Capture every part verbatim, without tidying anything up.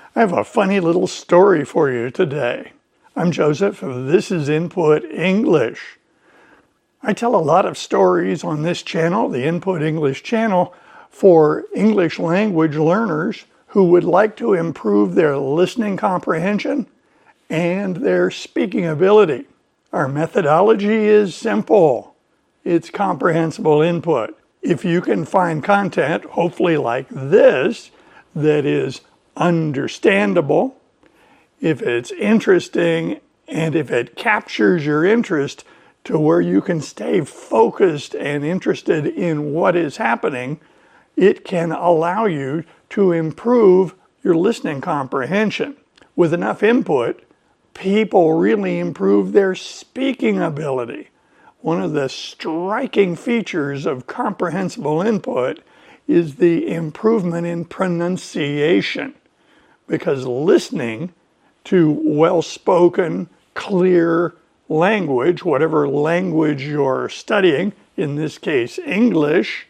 I have a funny little story for you today. I'm Joseph, and this is Input English. I tell a lot of stories on this channel, the Input English channel, for English language learners who would like to improve their listening comprehension and their speaking ability. Our methodology is simple. It's comprehensible input. If you can find content, hopefully like this, that is understandable, if it's interesting, and if it captures your interest to where you can stay focused and interested in what is happening, it can allow you to improve your listening comprehension. With enough input, people really improve their speaking ability. One of the striking features of comprehensible input is the improvement in pronunciation, because listening to well-spoken, clear language, whatever language you're studying, in this case English,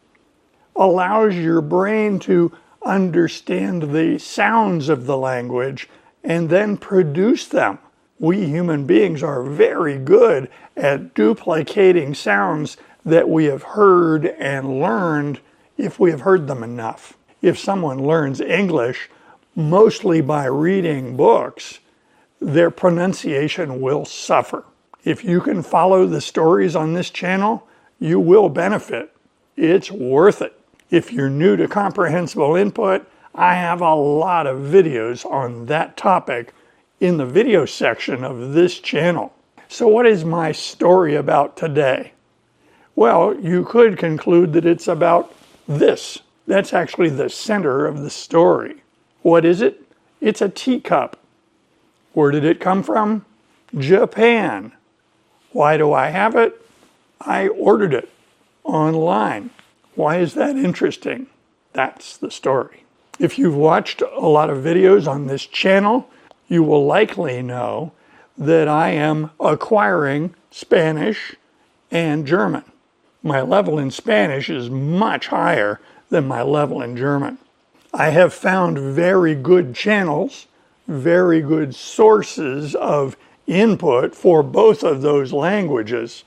allows your brain to understand the sounds of the language and then produce them. We human beings are very good at duplicating sounds that we have heard and learned if we have heard them enough. If someone learns English mostly by reading books, their pronunciation will suffer. If you can follow the stories on this channel, you will benefit. It's worth it. If you're new to comprehensible input, I have a lot of videos on that topic in the video section of this channel. So what is my story about today? Well, you could conclude that it's about this. That's actually the center of the story. What is it? It's a teacup. Where did it come from? Japan. Why do I have it? I ordered it online. Why is that interesting? That's the story. If you've watched a lot of videos on this channel, you will likely know that I am acquiring Spanish and German. My level in Spanish is much higher than my level in German. I have found very good channels, very good sources of input for both of those languages,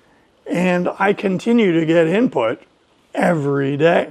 and I continue to get input every day.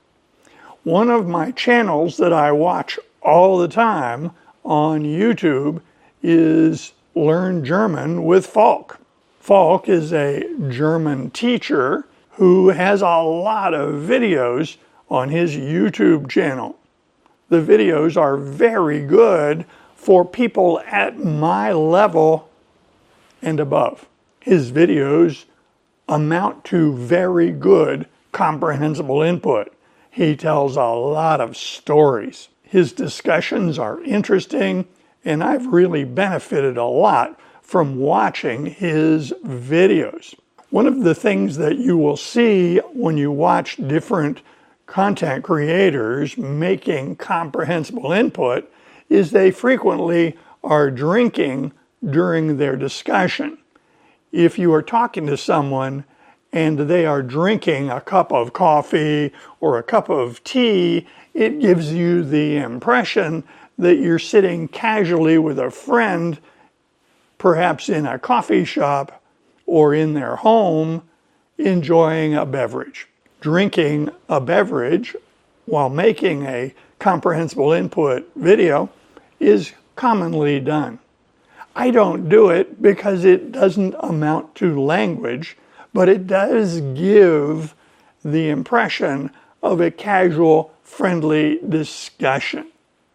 One of my channels that I watch all the time on YouTube is Learn German with Falk. Falk is a German teacher who has a lot of videos on his YouTube channel. The videos are very good for people at my level and above. His videos amount to very good comprehensible input. He tells a lot of stories. His discussions are interesting, and I've really benefited a lot from watching his videos. One of the things that you will see when you watch different content creators making comprehensible input is they frequently are drinking during their discussion. If you are talking to someone and they are drinking a cup of coffee or a cup of tea, it gives you the impression that you're sitting casually with a friend, perhaps in a coffee shop or in their home, enjoying a beverage. Drinking a beverage while making a comprehensible input video is commonly done. I don't do it because it doesn't amount to language, but it does give the impression of a casual, friendly discussion.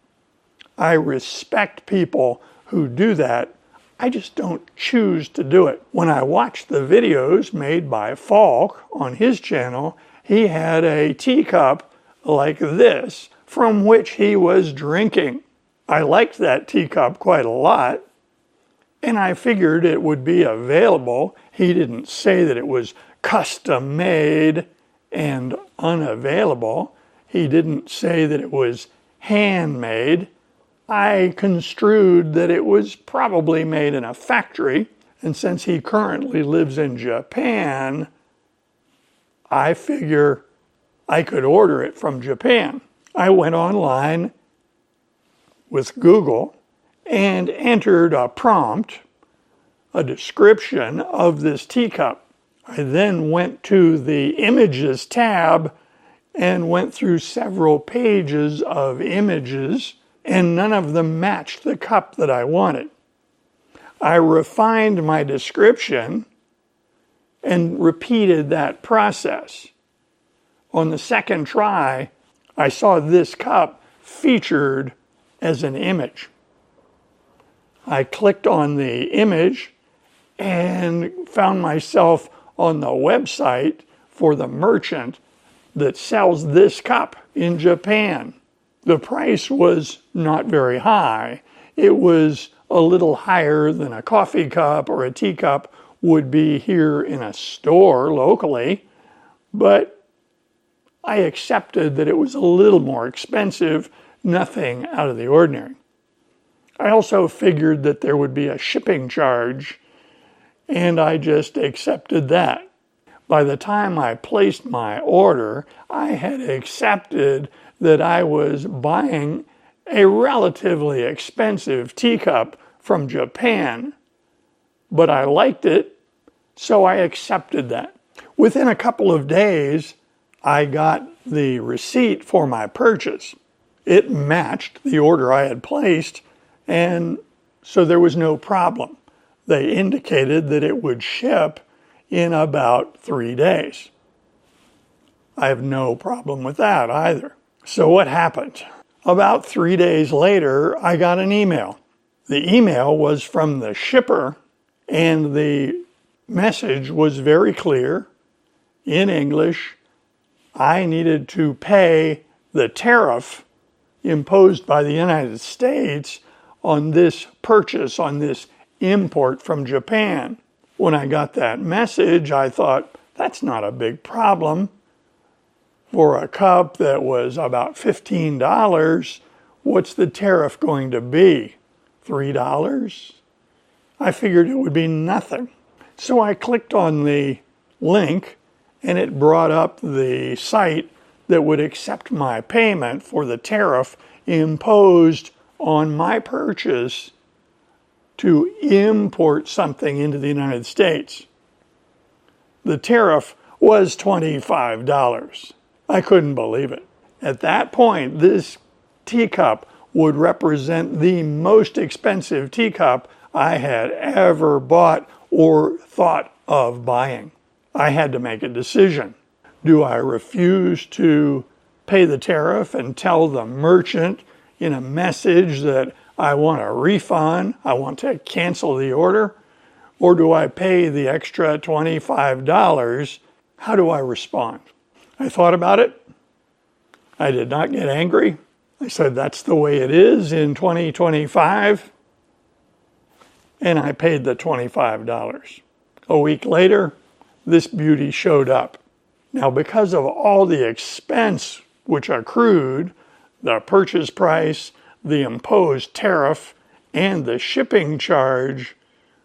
I respect people who do that. I just don't choose to do it. When I watched the videos made by Falk on his channel, he had a teacup like this from which he was drinking. I liked that teacup quite a lot, and I figured it would be available. He didn't say that it was custom made and unavailable. He didn't say that it was handmade. I construed that it was probably made in a factory, and since he currently lives in Japan, I figure I could order it from Japan. I went online, with Google and entered a prompt, a description of this teacup. I then went to the Images tab and went through several pages of images, and none of them matched the cup that I wanted. I refined my description and repeated that process. On the second try, I saw this cup featured as an image. I clicked on the image and found myself on the website for the merchant that sells this cup in Japan. The price was not very high. It was a little higher than a coffee cup or a teacup would be here in a store locally, but I accepted that it was a little more expensive, nothing out of the ordinary. I also figured that there would be a shipping charge, and I just accepted that. By the time I placed my order, I had accepted that I was buying a relatively expensive teacup from Japan, but I liked it, so I accepted that. Within a couple of days, I got the receipt for my purchase. It matched the order I had placed, and so there was no problem. They indicated that it would ship in about three days. I have no problem with that either. So what happened? About three days later, I got an email. The email was from the shipper, and the message was very clear in English. I needed to pay the tariff imposed by the United States on this purchase, on this import from Japan. When I got that message, I thought, that's not a big problem. For a cup that was about fifteen dollars, what's the tariff going to be? three dollars? I figured it would be nothing. So I clicked on the link, and it brought up the site that would accept my payment for the tariff imposed on my purchase to import something into the United States. The tariff was twenty-five dollars. I couldn't believe it. At that point, this teacup would represent the most expensive teacup I had ever bought or thought of buying. I had to make a decision. Do I refuse to pay the tariff and tell the merchant in a message that I want a refund, I want to cancel the order, or do I pay the extra twenty-five dollars? How do I respond? I thought about it. I did not get angry. I said, that's the way it is in twenty twenty-five. And I paid the twenty-five dollars. A week later, this beauty showed up. Now, because of all the expense which accrued, the purchase price, the imposed tariff, and the shipping charge,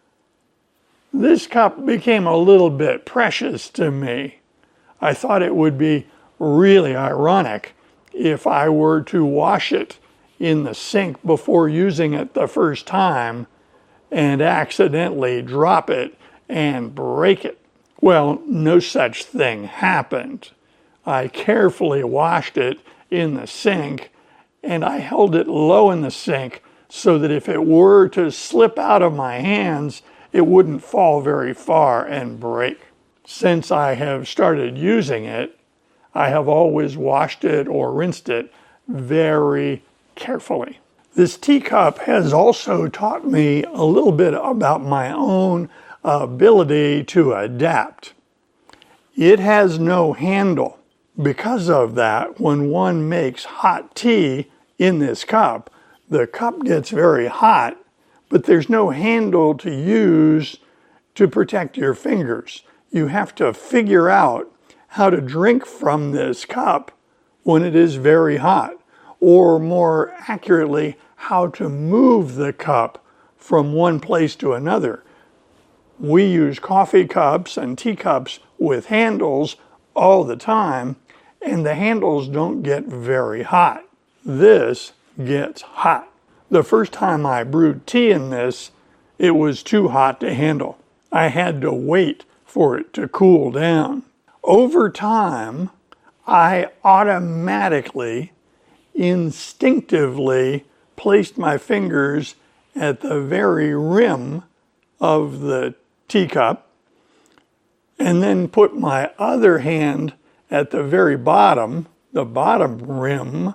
this cup became a little bit precious to me. I thought it would be really ironic if I were to wash it in the sink before using it the first time and accidentally drop it and break it. Well, no such thing happened. I carefully washed it in the sink, and I held it low in the sink so that if it were to slip out of my hands, it wouldn't fall very far and break. Since I have started using it, I have always washed it or rinsed it very carefully. This teacup has also taught me a little bit about my own ability to adapt. It has no handle. Because of that, when one makes hot tea in this cup, the cup gets very hot, but there's no handle to use to protect your fingers. You have to figure out how to drink from this cup when it is very hot, or more accurately, how to move the cup from one place to another. We use coffee cups and teacups with handles all the time, and the handles don't get very hot. This gets hot. The first time I brewed tea in this, it was too hot to handle. I had to wait for it to cool down. Over time, I automatically, instinctively placed my fingers at the very rim of the teacup and then put my other hand at the very bottom, the bottom rim,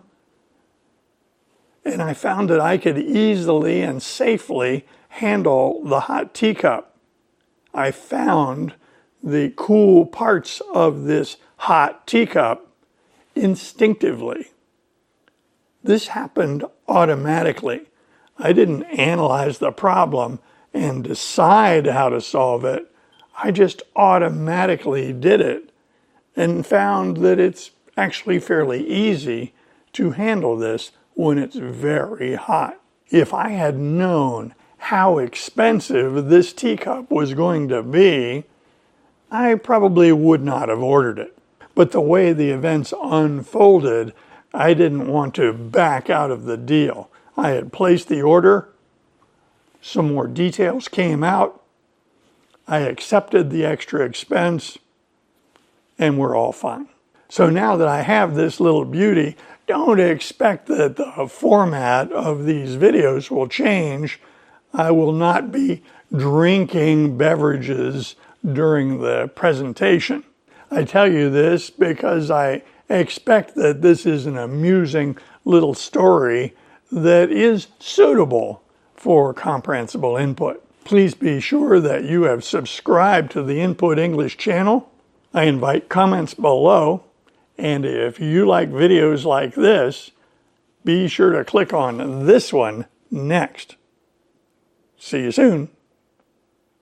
and I found that I could easily and safely handle the hot teacup. I found the cool parts of this hot teacup instinctively. This happened automatically. I didn't analyze the problem and decide how to solve it. I just automatically did it and found that it's actually fairly easy to handle this when it's very hot. If I had known how expensive this teacup was going to be, I probably would not have ordered it. But the way the events unfolded, I didn't want to back out of the deal. I had placed the order, some more details came out, I accepted the extra expense, and we're all fine. So now that I have this little beauty, don't expect that the format of these videos will change. I will not be drinking beverages during the presentation. I tell you this because I expect that this is an amusing little story that is suitable for comprehensible input. Please be sure that you have subscribed to the Input English channel. I invite comments below. And if you like videos like this, be sure to click on this one next. See you soon.